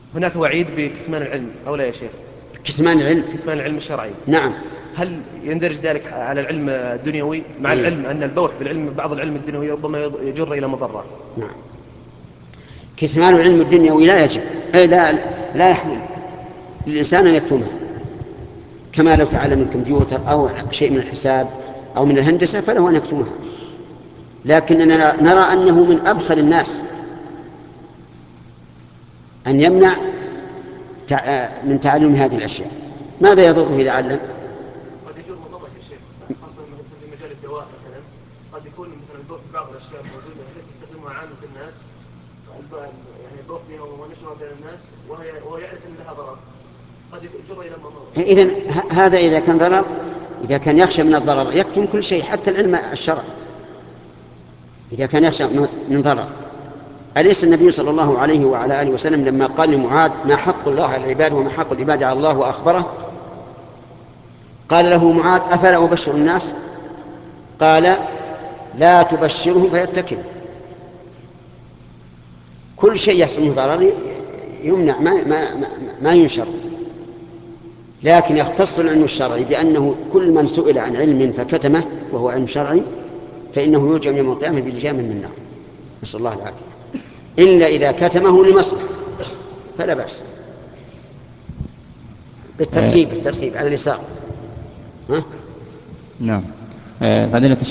هناك وعيد بكتمان العلم أو لا يا شيخ؟ كتمان العلم. كتمان العلم الشرعي. نعم. هل يندرج ذلك على العلم الدنيوي، مع إيه؟ العلم أن البوح بالعلم بعض العلم الدنيوي ربما يجر إلى مضرة؟ نعم. كتمان العلم الدنيوي لا يجب، لا يحرم الإنسان أن يكتمه، كما لو تعلم الكمبيوتر أو شيء من الحساب أو من الهندسة فله أن يكتمها، لكننا نرى أنه من أبخل الناس أن يمنع من تعلم هذه الأشياء. ماذا يضره إذا علم؟ قد يجر مضرة يا شيخ، خاصة مثلا في مجال الدواء مثلا، قد يكون مثلا البوح ببعض الأشياء موجودة التي يستخدمها عامة الناس، يعني البوح بها ونشرها بين الناس وهو يعرف أن لها ضرر، قد يجر إلى مضرة. إذن هذا إذا كان ضرر، إذا كان يخشى من الضرر يكتم كل شيء حتى العلم الشرعي إذا كان يخشى من ضرر. أليس النبي صلى الله عليه وعلى آله وسلم لما قال لمعاذ ما حق الله على العباد وما حق العباد على الله وأخبره، قال له معاذ أفلا أبشر الناس؟ قال لا تبشرهم فيتكلوا. كل شيء يحصل من ضرر يمنع، ما ينشر. لكن يختص العلم الشرعي بأنه كل من سئل عن علم فكتمه وهو علم شرعي فإنه يلجم يوم القيامة بلجام من نار، نسأل الله العافية، إلا إذا كتمه لمصلحة فلا بأس. بالترتيب على اليسار. ها؟ نعم. فضيلة